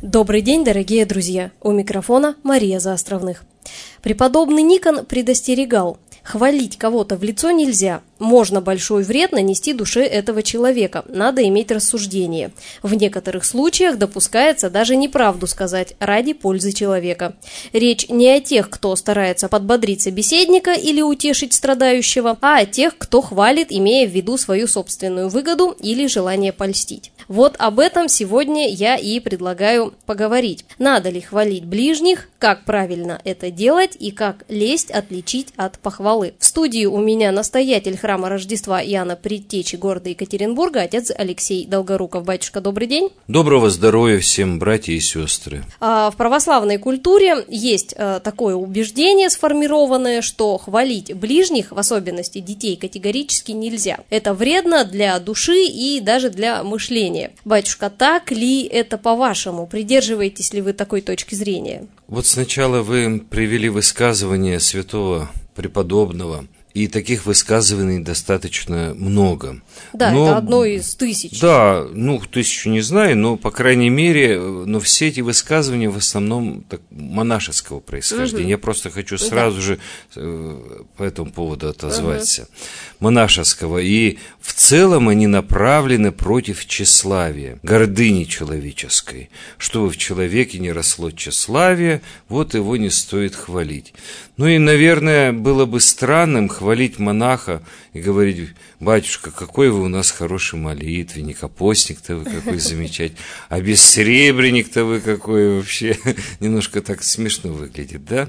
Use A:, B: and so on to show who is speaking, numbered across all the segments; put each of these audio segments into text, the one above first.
A: Добрый день, дорогие друзья! У микрофона Мария Заостровных. Преподобный Никон предостерегал: хвалить кого-то в лицо нельзя, можно большой вред нанести душе этого человека, надо иметь рассуждение. В некоторых случаях допускается даже неправду сказать ради пользы человека. Речь не о тех, кто старается подбодрить собеседника или утешить страдающего, а о тех, кто хвалит, имея в виду свою собственную выгоду или желание польстить. Вот об этом сегодня я и предлагаю поговорить. Надо ли хвалить ближних, как правильно это делать и как лесть отличить от похвалы. В студии у меня настоятель храма Рождества Иоанна Предтечи города Екатеринбурга, отец Алексей Долгоруков. Батюшка, добрый день.
B: Доброго здоровья всем, братья и сестры.
A: В православной культуре есть такое убеждение сформированное, что хвалить ближних, в особенности детей, категорически нельзя. Это вредно для души и даже для мышления. Батюшка, так ли это по-вашему? Придерживаетесь ли вы такой точки зрения?
B: Вот сначала вы привели высказывание святого преподобного, и таких высказываний достаточно много.
A: Да,
B: но,
A: это одно из тысяч.
B: Да, 1000 не знаю, но, по крайней мере, все эти высказывания в основном монашеского происхождения. Я просто хочу сразу же по этому поводу отозваться. Монашеского. И в целом они направлены против тщеславия, гордыни человеческой. Чтобы в человеке не росло тщеславие, вот его не стоит хвалить. И, наверное, было бы странным хвалить монаха и говорить: батюшка, какой вы у нас хороший молитвенник, а постник-то вы какой замечательный, а бессребренник-то вы какой вообще. Немножко так смешно выглядит, да?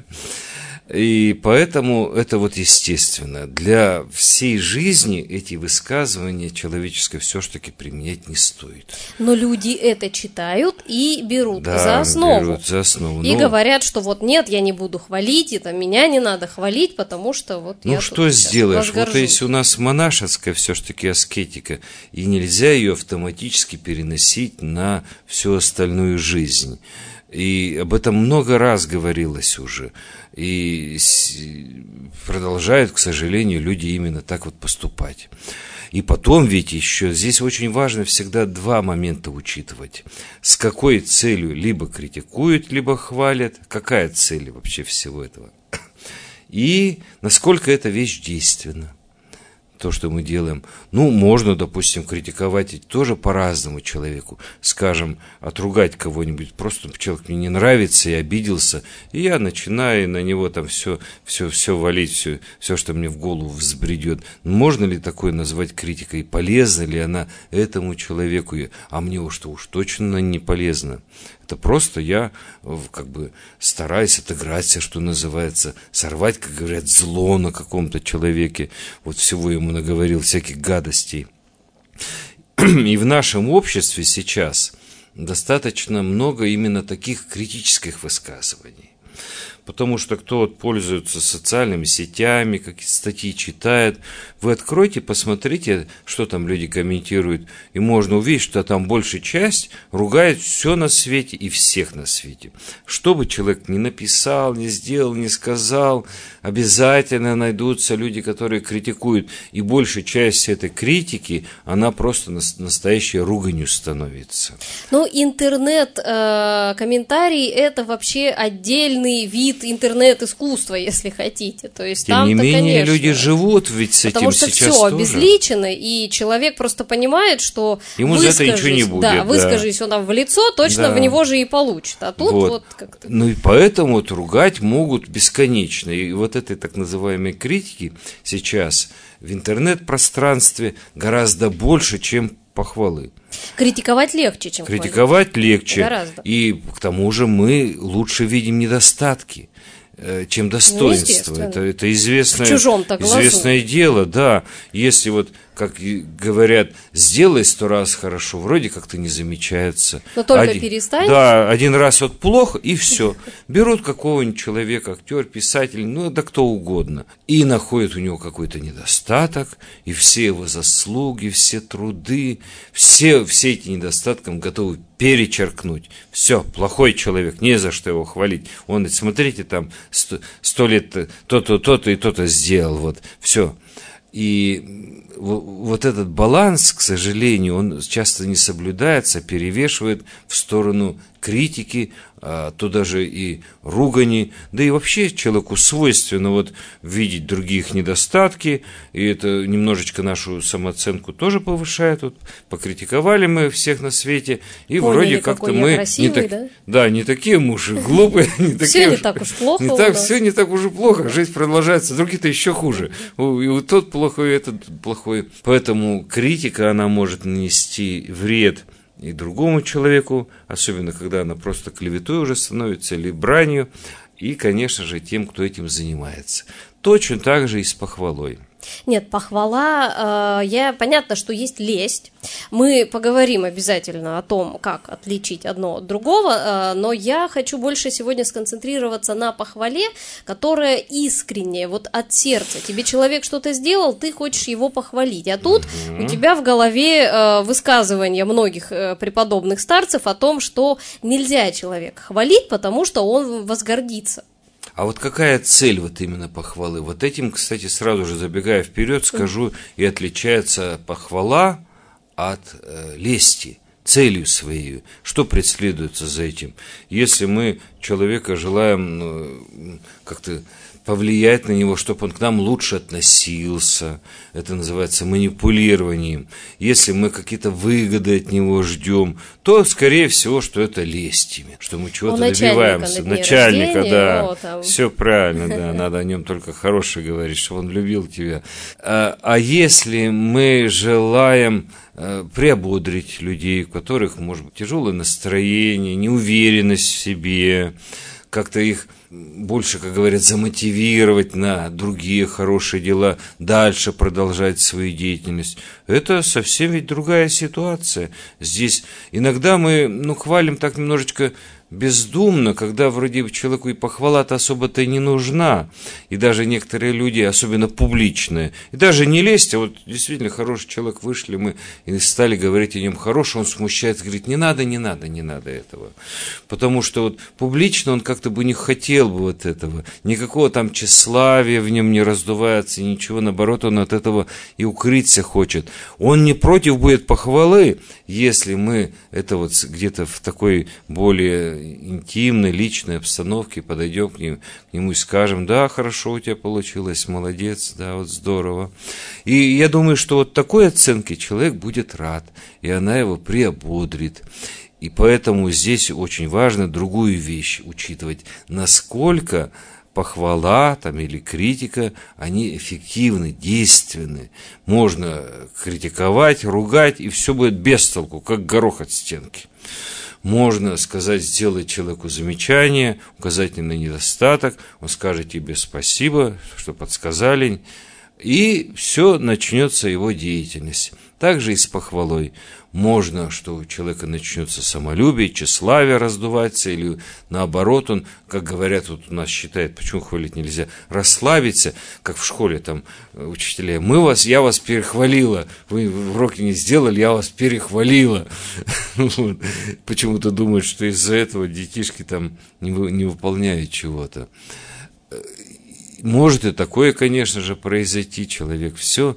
B: И поэтому это естественно. Для всей жизни эти высказывания человеческое все-таки применять не стоит.
A: Но люди это читают и берут за основу.
B: Берут за основу.
A: И говорят, что нет, я не буду хвалить, это меня не надо хвалить, потому что я
B: что сделаешь? Если у нас монашеская все-таки аскетика, и нельзя ее автоматически переносить на всю остальную жизнь. И об этом много раз говорилось уже. И продолжают, к сожалению, люди именно так поступать. И потом ведь еще здесь очень важно всегда два момента учитывать. С какой целью либо критикуют, либо хвалят. Какая цель вообще всего этого? И насколько эта вещь действенна. То, что мы делаем. Можно, допустим, критиковать ведь тоже по-разному человеку. Скажем, отругать кого-нибудь. Просто человек мне не нравится и обиделся. И я начинаю на него там все валить, все, что мне в голову взбредет. Можно ли такое назвать критикой? Полезна ли она этому человеку? А мне уж точно не полезна. Это просто я стараюсь отыграться, что называется, сорвать, как говорят, зло на каком-то человеке. Всего ему наговорил всяких гадостей. И в нашем обществе сейчас достаточно много именно таких критических высказываний. Потому что кто пользуется социальными сетями, какие-то статьи читает, вы откройте, посмотрите, что там люди комментируют, и можно увидеть, что там большая часть ругает все на свете и всех на свете. Что бы человек ни написал, ни сделал, ни сказал, обязательно найдутся люди, которые критикуют, и большая часть этой критики, она просто настоящей руганью становится.
A: Интернет-комментарий – это вообще отдельный вид интернет-искусства, если хотите. То есть
B: тем не менее, конечно, люди живут ведь с этим сейчас тоже.
A: Потому что все обезличено, и человек просто понимает, что
B: ему за это ничего не будет.
A: Да, выскажись он в лицо, точно в него же и получит. А тут как-то...
B: И поэтому ругать могут бесконечно. И этой так называемой критики сейчас в интернет-пространстве гораздо больше, чем похвалы.
A: Критиковать легче, чем
B: критиковать легче.
A: Гораздо.
B: И к тому же мы лучше видим недостатки, чем достоинство. Это известное дело, да. Если как говорят, сделай 100 раз хорошо, вроде как-то не замечается.
A: Но только перестань.
B: Да, один раз плохо, и все. Берут какого-нибудь человека, актер, писатель, да кто угодно, и находят у него какой-то недостаток, и все его заслуги, все труды, все эти недостатки готовы перечеркнуть. Все, плохой человек, не за что его хвалить. Он, смотрите, там 100 лет то-то и то-то сделал, все. И этот баланс, к сожалению, он часто не соблюдается, перевешивает в сторону критики, то даже и ругани, да и вообще человеку свойственно вот видеть других недостатки, и это немножечко нашу самооценку тоже повышает. Вот покритиковали мы всех на свете, и
A: поняли,
B: вроде как-то мы
A: красивый,
B: не такие мужи глупые,
A: все не так уж плохо.
B: Все не так уж и плохо, жизнь продолжается, другие-то еще хуже. И вот тот плохой, и этот плохой. Поэтому критика, она может нанести вред и другому человеку, особенно когда она просто клеветой уже становится, или бранью, и, конечно же, тем, кто этим занимается. Точно так же и с похвалой.
A: Нет, похвала, понятно, что есть лесть. Мы поговорим обязательно о том, как отличить одно от другого, но я хочу больше сегодня сконцентрироваться на похвале, которая искренняя, вот от сердца. Тебе человек что-то сделал, ты хочешь его похвалить, а тут у тебя в голове высказывания многих преподобных старцев о том, что нельзя человека хвалить, потому что он возгордится.
B: А вот какая цель вот именно похвалы? Вот этим, кстати, сразу же забегая вперед, скажу, и отличается похвала от лести, целью своей. Что преследуется за этим? Если мы человека желаем как-то повлиять на него, чтобы он к нам лучше относился, это называется манипулированием. Если мы какие-то выгоды от него ждем, то, скорее всего, что это лесть ими, что мы чего-то добиваемся. Начальника, да, все правильно, да, надо о нем только хорошее говорить, чтобы он любил тебя. А если мы желаем приободрить людей, у которых, может быть, тяжелое настроение, неуверенность в себе, как-то их больше, как говорят, замотивировать на другие хорошие дела, дальше продолжать свою деятельность. Это совсем ведь другая ситуация. Здесь иногда мы, хвалим так немножечко бездумно, когда вроде человеку и похвала-то особо-то и не нужна. И даже некоторые люди, особенно публичные, и даже не лезть, а вот действительно хороший человек, вышли мы и стали говорить о нем хорошо, он смущается, говорит, не надо этого. Потому что вот публично он как-то бы не хотел бы вот этого, никакого там тщеславия в нем не раздувается, ничего, наоборот, он от этого и укрыться хочет. Он не против будет похвалы, если мы это вот где-то в такой более интимной, личной обстановке подойдем к нему и скажем, да, хорошо у тебя получилось, молодец, да, вот здорово. И я думаю, что вот такой оценки человек будет рад, и она его приободрит. И поэтому здесь очень важно другую вещь учитывать, насколько похвала там, или критика, они эффективны, действенны. Можно критиковать, ругать, и все будет без толку, как горох от стенки. Можно сказать, сделать человеку замечание, указать на недостаток, он скажет тебе спасибо, что подсказали, и все, начнется его деятельность. Также и с похвалой. Можно, что у человека начнется самолюбие, тщеславие раздуваться, или наоборот, он, как говорят, вот у нас считает, почему хвалить нельзя, расслабиться, как в школе там учителя, я вас перехвалила, вы уроки не сделали, я вас перехвалила. Почему-то думают, что из-за этого детишки там не выполняют чего-то. Может и такое, конечно же, произойти, человек все,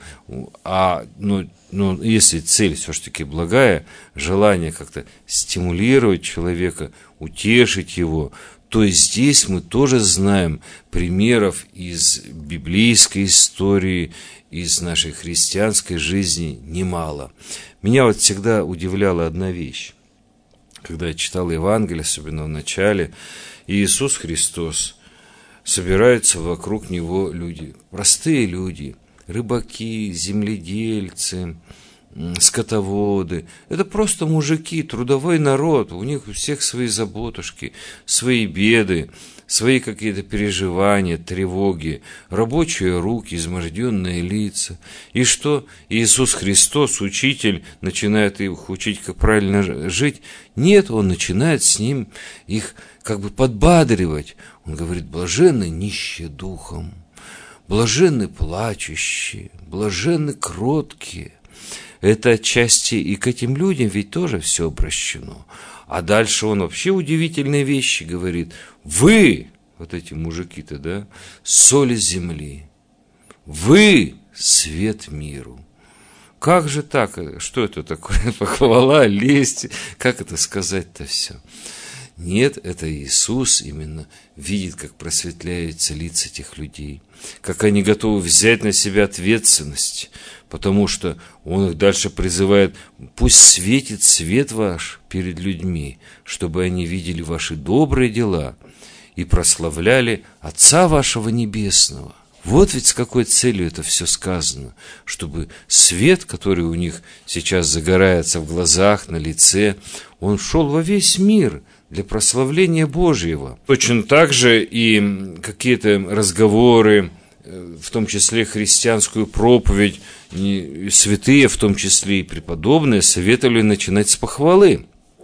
B: но если цель все-таки благая, желание как-то стимулировать человека, утешить его, то здесь мы тоже знаем примеров из библейской истории, из нашей христианской жизни немало. Меня вот всегда удивляла одна вещь. Когда я читал Евангелие, особенно в начале, Иисус Христос, собираются вокруг Него люди, простые люди, рыбаки, земледельцы, скотоводы. Это просто мужики, трудовой народ, у них у всех свои заботушки, свои беды, свои какие-то переживания, тревоги, рабочие руки, изможденные лица. И что Иисус Христос, учитель, начинает их учить, как правильно жить? Нет, Он начинает с ним их как бы подбадривать. Он говорит, блаженны нищие духом, блаженны плачущие, блаженны кроткие. Это отчасти и к этим людям ведь тоже все обращено. А дальше он вообще удивительные вещи говорит. Вы, вот эти мужики-то, да, соль земли. Вы свет миру. Как же так? Что это такое? Похвала, лесть. Как это сказать-то все? Нет, это Иисус именно видит, как просветляются лица этих людей, как они готовы взять на себя ответственность, потому что Он их дальше призывает: пусть светит свет ваш перед людьми, чтобы они видели ваши добрые дела и прославляли Отца вашего Небесного. Вот ведь с какой целью это все сказано, чтобы свет, который у них сейчас загорается в глазах, на лице, он шел во весь мир для прославления Божьего. Точно так же и какие-то разговоры, в том числе христианскую проповедь, святые, в том числе и преподобные, советовали начинать с похвалы.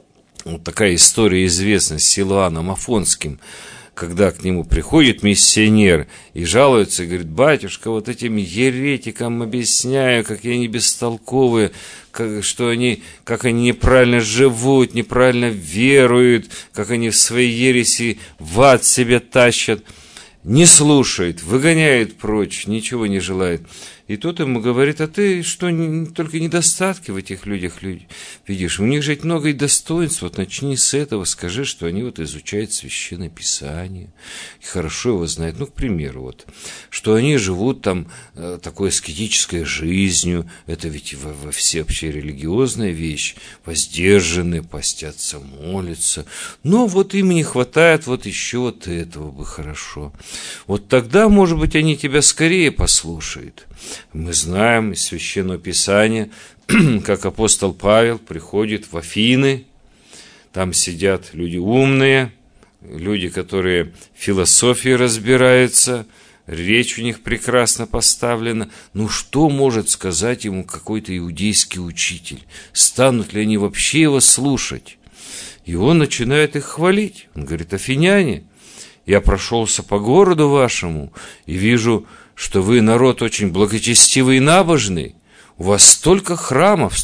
B: Вот такая история известна с Силуаном Афонским, когда к нему приходит миссионер и жалуется, и говорит: батюшка, вот этим еретикам объясняю, какие они бестолковые, как они неправильно живут, неправильно веруют, как они в своей ереси в ад себя тащат. Не слушает, выгоняет прочь, ничего не желает. И тот ему говорит: а ты что, только недостатки в этих людях видишь? У них же много и достоинств. Вот начни с этого, скажи, что они вот изучают Священное Писание, и хорошо его знают. Ну, к примеру, вот, что они живут там такой аскетической жизнью, это ведь во всеобщая религиозная вещь, воздержаны, постятся, молятся. Но вот им не хватает вот еще вот этого бы хорошо. Вот тогда, может быть, они тебя скорее послушают. Мы знаем из Священного Писания, как апостол Павел приходит в Афины, там сидят люди умные, люди, которые в философии разбираются, речь у них прекрасно поставлена. Ну, что может сказать ему какой-то иудейский учитель? Станут ли они вообще его слушать? И он начинает их хвалить. Он говорит: афиняне, я прошелся по городу вашему и вижу, что вы народ очень благочестивый и набожный. У вас столько храмов.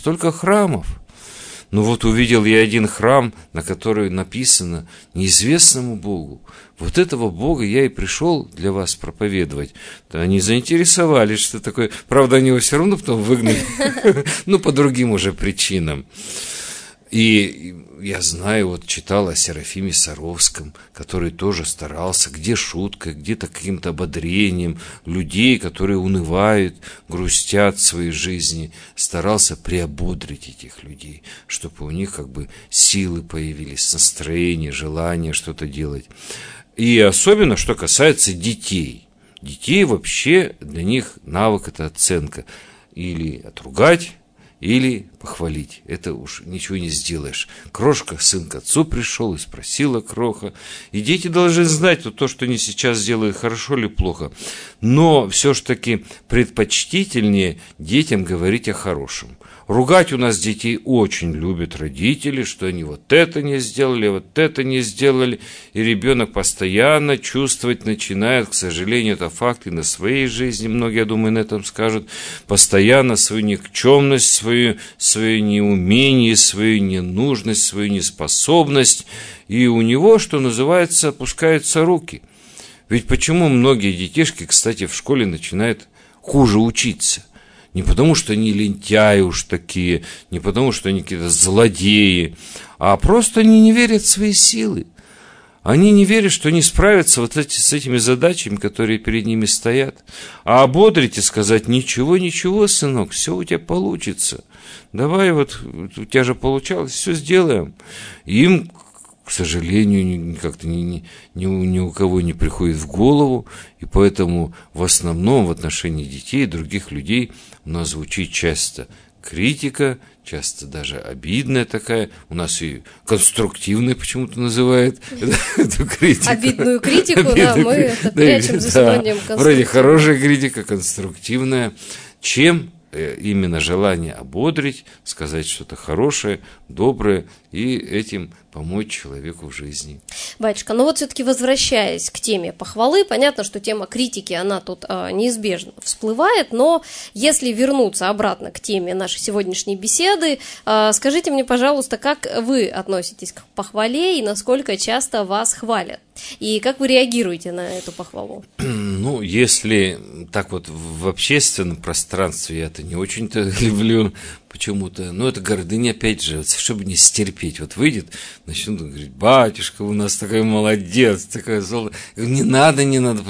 B: Ну вот увидел я один храм, на который написано неизвестному Богу. Вот этого Бога я и пришел для вас проповедовать. Да, они заинтересовались, что такое. Правда, они его все равно потом выгнали, ну, по другим уже причинам. И я знаю, вот читал о Серафиме Саровском, который тоже старался, где шуткой, где-то каким-то ободрением людей, которые унывают, грустят в своей жизни, старался приободрить этих людей, чтобы у них как бы силы появились, настроение, желание что-то делать. И особенно, что касается детей. Детей вообще для них навык – это оценка. Или отругать, или похвалить. Это уж ничего не сделаешь. Крошка, сын к отцу пришел и спросила кроха. И дети должны знать, то, что они сейчас делают, хорошо или плохо. Но все-таки предпочтительнее детям говорить о хорошем. Ругать у нас детей очень любят родители, что они вот это не сделали, вот это не сделали. И ребенок постоянно чувствовать начинает, к сожалению, это факт и на своей жизни, многие, я думаю, на этом скажут, постоянно свою никчемность, свое неумение, свою ненужность, свою неспособность. И у него, что называется, опускаются руки. Ведь почему многие детишки, кстати, в школе начинают хуже учиться? Не потому, что они лентяи уж такие, не потому, что они какие-то злодеи, а просто они не верят в свои силы. Они не верят, что они справятся вот с этими задачами, которые перед ними стоят. А ободрить и сказать: ничего, сынок, все у тебя получится. Давай, вот у тебя же получалось, все сделаем. Им, к сожалению, как-то ни у кого не приходит в голову, и поэтому в основном в отношении детей и других людей у нас звучит часто критика, часто даже обидная такая, у нас и конструктивная почему-то называют эту критику.
A: Обидную критику, да, мы это прячем за названием конструктивная.
B: Вроде хорошая критика, конструктивная, чем именно желание ободрить, сказать что-то хорошее, доброе и этим помочь человеку в жизни.
A: Батюшка, ну вот все-таки возвращаясь к теме похвалы, понятно, что тема критики, она тут неизбежно всплывает, но если вернуться обратно к теме нашей сегодняшней беседы, скажите мне, пожалуйста, как вы относитесь к похвале и насколько часто вас хвалят? И как вы реагируете на эту похвалу?
B: Ну, если так вот в общественном пространстве, я это не очень-то люблю почему-то, ну, это гордыня, опять же, чтобы не стерпеть. Вот выйдет, начнут говорить: батюшка у нас такой молодец, такая золото. Не надо.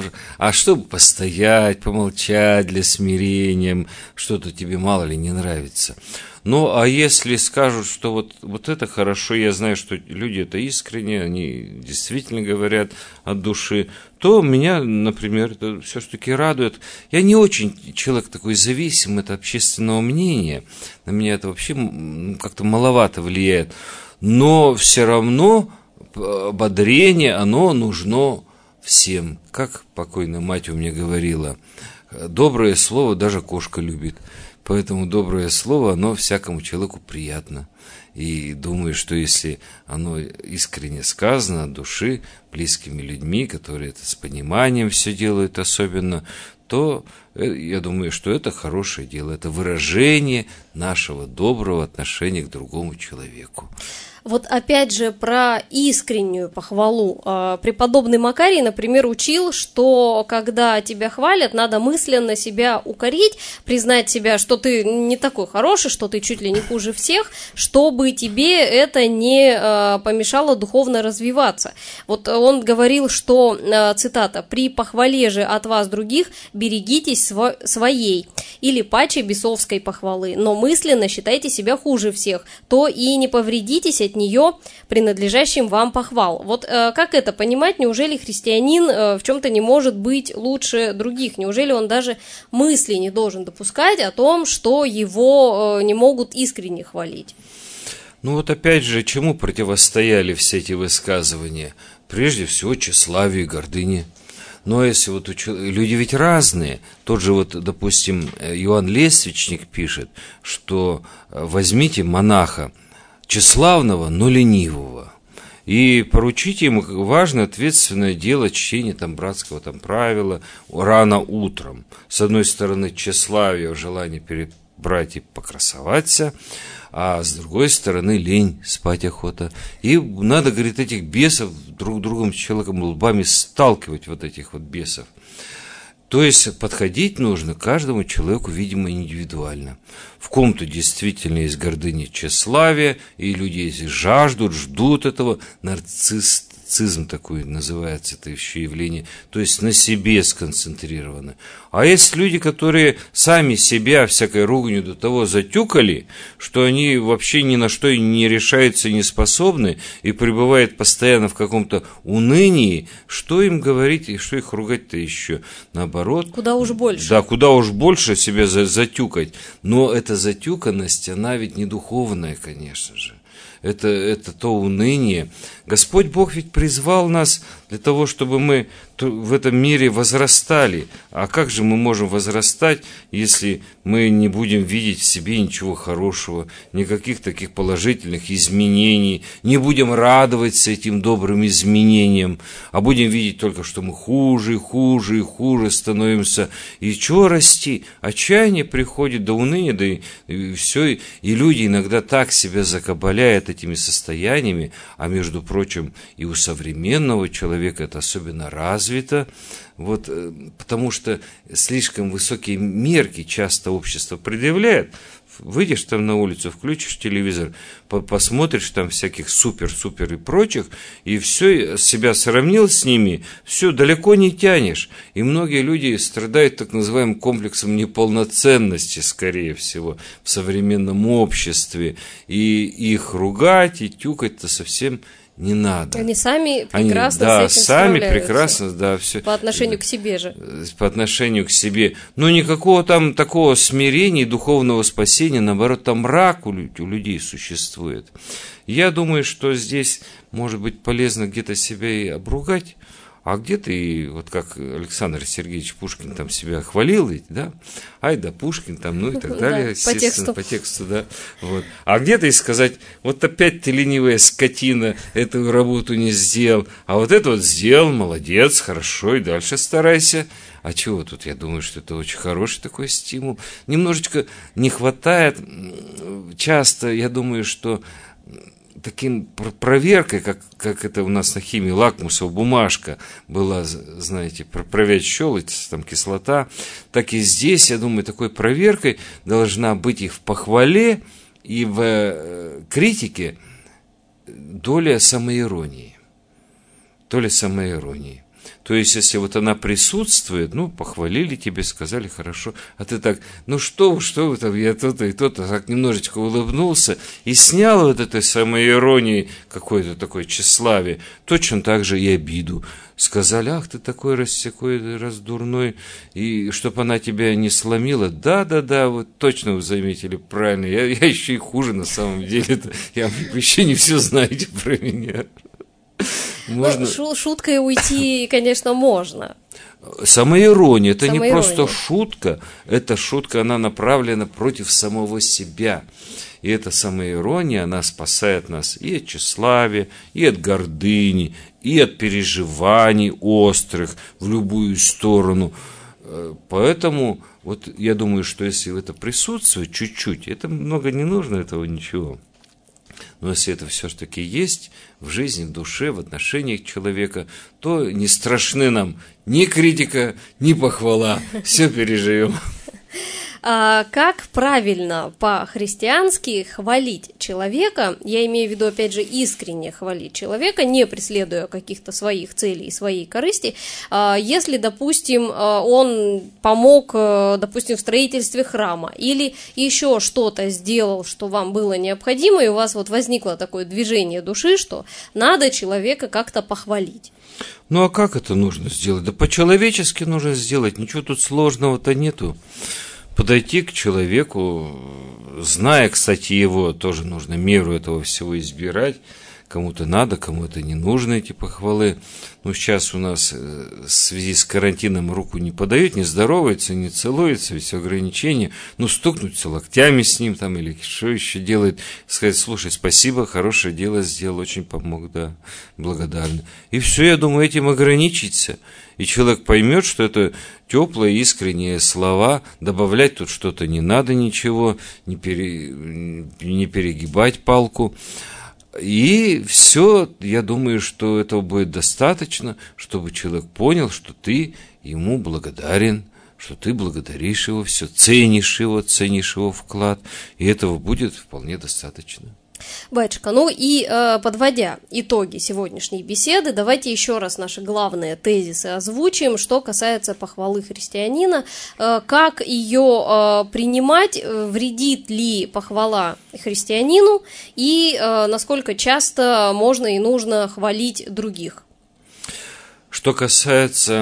B: А чтобы постоять, помолчать для смирения, что-то тебе мало ли не нравится. Ну, а если скажут, что вот это хорошо, я знаю, что люди это искренне, они действительно говорят от души, то меня, например, это все-таки радует. Я не очень человек такой зависимый от общественного мнения, на меня это вообще как-то маловато влияет, но все равно ободрение, оно нужно всем. Как покойная мать у меня говорила: доброе слово даже кошка любит. Поэтому доброе слово, оно всякому человеку приятно. И думаю, что если оно искренне сказано от души, близкими людьми, которые это с пониманием все делают особенно, то я думаю, что это хорошее дело. Это выражение нашего доброго отношения к другому человеку.
A: Вот опять же про искреннюю похвалу. Преподобный Макарий, например, учил, что когда тебя хвалят, надо мысленно себя укорить, признать себя, что ты не такой хороший, что ты чуть ли не хуже всех, чтобы тебе это не помешало духовно развиваться. Вот он говорил, что, цитата: «При похвале же от вас других берегитесь своей или паче бесовской похвалы, но мысленно считайте себя хуже всех, то и не повредитесь от нее принадлежащим вам похвал». Вот как это понимать? Неужели христианин в чем-то не может быть лучше других? Неужели он даже мысли не должен допускать о том, что его не могут искренне хвалить?
B: Ну вот опять же, чему противостояли все эти высказывания? Прежде всего, тщеславию и гордыне. Но если вот люди ведь разные, тот же вот, допустим, Иоанн Лествичник пишет, что возьмите монаха тщеславного, но ленивого, и поручите ему важное ответственное дело чтения там братского там правила рано утром. С одной стороны, тщеславие, желание перед братьями покрасоваться, а с другой стороны, лень, спать охота. И надо, говорит, этих бесов друг другом с человеком лбами сталкивать, вот этих вот бесов. То есть подходить нужно к каждому человеку, видимо, индивидуально. В ком-то действительно есть гордыня, тщеславие, и люди если жаждут, ждут этого, нарциссизм такой называется это еще явление, то есть на себе сконцентрированы. А есть люди, которые сами себя всякой руганью до того затюкали, что они вообще ни на что не решаются, не способны, и пребывают постоянно в каком-то унынии. Что им говорить и что их ругать-то еще? Наоборот.
A: Куда уж больше.
B: Да, куда уж больше себя затюкать. Но эта затюканность, она ведь не духовная, конечно же. Это то уныние. Господь Бог ведь призвал нас для того, чтобы мы в этом мире возрастали. А как же мы можем возрастать, если мы не будем видеть в себе ничего хорошего, никаких таких положительных изменений, не будем радоваться этим добрым изменениям, а будем видеть только, что мы хуже и хуже и хуже становимся. И чего расти? Отчаяние приходит до уныния, да и все. И люди иногда так себя закабаляют этими состояниями, а между прочим, и у современного человека это особенно развито, вот, потому что слишком высокие мерки часто общество предъявляет. Выйдешь там на улицу, включишь телевизор, посмотришь там всяких супер и прочих, и все, себя сравнил с ними, все, далеко не тянешь. И многие люди страдают так называемым комплексом неполноценности, скорее всего, в современном обществе. И их ругать и тюкать-то совсем не надо.
A: Они сами прекрасно с этим
B: сами
A: справляются.
B: Прекрасно, да, все.
A: По отношению к себе же.
B: По отношению к себе. Но никакого там такого смирения и духовного спасения, наоборот, там мрак у людей существует. Я думаю, что здесь, может быть, полезно где-то себя и обругать, а где-то и, вот как Александр Сергеевич Пушкин там себя хвалил, ведь, да, ай да Пушкин там, ну и так далее, естественно, по тексту, да, вот. А где-то и сказать, вот опять ты ленивая скотина, эту работу не сделал, а вот это вот сделал, молодец, хорошо, и дальше старайся. А чего тут? Я думаю, что это очень хороший такой стимул. Немножечко не хватает, часто, я думаю, что таким проверкой, как это у нас на химии, лакмусовая бумажка была, знаете, проверять щелочь, там кислота, так и здесь, я думаю, такой проверкой должна быть их в похвале и в критике доля самоиронии. Доля самоиронии. То есть, если вот она присутствует, ну, похвалили тебе, сказали хорошо, а ты так, ну что вы там, я то-то и то-то, так немножечко улыбнулся и снял вот этой самоиронии какое-то такое тщеславие, точно так же и обиду. Сказали, ах, ты такой раздурной, и чтобы она тебя не сломила. Да, вот точно вы заметили, правильно, я еще и хуже на самом деле, вы еще не все знаете про меня.
A: Можно... Ну, шуткой уйти, конечно, можно.
B: Самоирония, это не просто шутка, эта шутка, она направлена против самого себя. И эта самоирония, она спасает нас и от тщеславия, и от гордыни, и от переживаний острых в любую сторону. Поэтому, вот я думаю, что если это присутствует чуть-чуть, это много не нужно, этого ничего. Но если это все-таки есть в жизни, в душе, в отношениях человека, то не страшны нам ни критика, ни похвала. Все переживем.
A: Как правильно по-христиански хвалить человека, я имею в виду, опять же, искренне хвалить человека, не преследуя каких-то своих целей и своей корысти, если, допустим, он помог, допустим, в строительстве храма или еще что-то сделал, что вам было необходимо, и у вас вот возникло такое движение души, что надо человека как-то похвалить.
B: Ну а как это нужно сделать? Да по-человечески нужно сделать, ничего тут сложного-то нету. Подойти к человеку, зная, кстати, его, тоже нужно меру этого всего избирать. Кому-то надо, кому-то не нужно эти похвалы. Ну, сейчас у нас в связи с карантином руку не подают, не здоровается, не целуется, ведь ограничения. Ну, стукнуться локтями с ним там или что еще делает. Сказать, слушай, спасибо, хорошее дело сделал, очень помог, да, благодарны. И все, я думаю, этим ограничиться. И человек поймет, что это теплые, искренние слова, добавлять тут что-то не надо ничего, не перегибать палку. И все, я думаю, что этого будет достаточно, чтобы человек понял, что ты ему благодарен, что ты благодаришь его, все, ценишь его вклад, и этого будет вполне достаточно.
A: Батюшка, ну и подводя итоги сегодняшней беседы, давайте еще раз наши главные тезисы озвучим, что касается похвалы христианина, как ее принимать, вредит ли похвала христианину и насколько часто можно и нужно хвалить других.
B: Что касается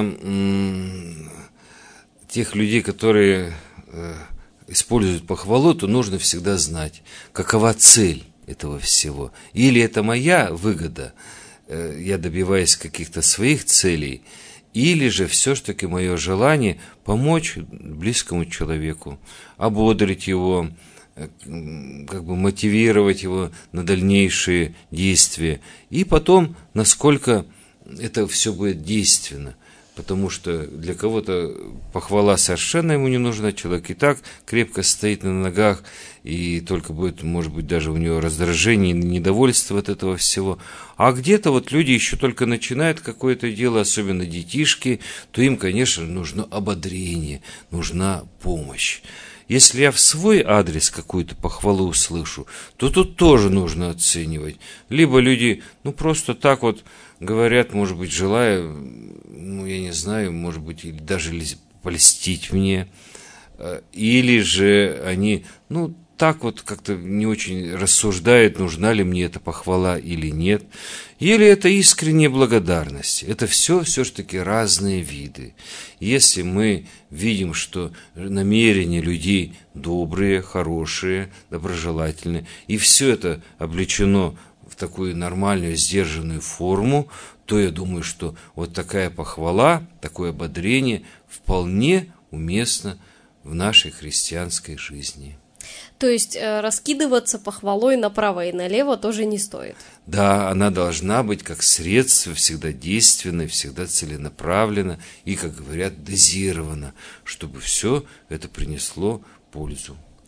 B: тех людей, которые используют похвалу, то нужно всегда знать, какова цель этого всего. Или это моя выгода, я добиваюсь каких-то своих целей, или же все-таки мое желание помочь близкому человеку, ободрить его, как бы мотивировать его на дальнейшие действия. И потом, насколько это все будет действенно. Потому что для кого-то похвала совершенно ему не нужна, человек и так крепко стоит на ногах, и только будет, может быть, даже у него раздражение, недовольство от этого всего. А где-то вот люди еще только начинают какое-то дело, особенно детишки, то им, конечно, нужно ободрение, нужна помощь. Если я в свой адрес какую-то похвалу услышу, то тут тоже нужно оценивать. Либо люди, просто так вот говорят, может быть, желая, я не знаю, может быть, или даже польстить мне, или же они, так вот как-то не очень рассуждают, нужна ли мне эта похвала или нет. Или это искренняя благодарность. Это все-таки разные виды. Если мы видим, что намерения людей добрые, хорошие, доброжелательные, и все это облечено в такую нормальную, сдержанную форму, то я думаю, что вот такая похвала, такое ободрение вполне уместно в нашей христианской жизни.
A: То есть раскидываться похвалой направо и налево тоже не стоит?
B: Да, она должна быть как средство, всегда действенное, всегда целенаправленно и, как говорят, дозировано, чтобы все это принесло пользу.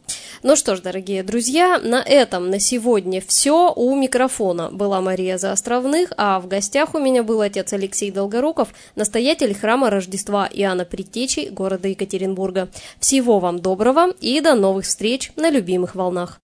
A: Ну что ж, дорогие друзья, на этом на сегодня все. У микрофона была Мария Заостровных, а в гостях у меня был отец Алексей Долгоруков, настоятель храма Рождества Иоанна Предтечи города Екатеринбурга. Всего вам доброго и до новых встреч на любимых волнах.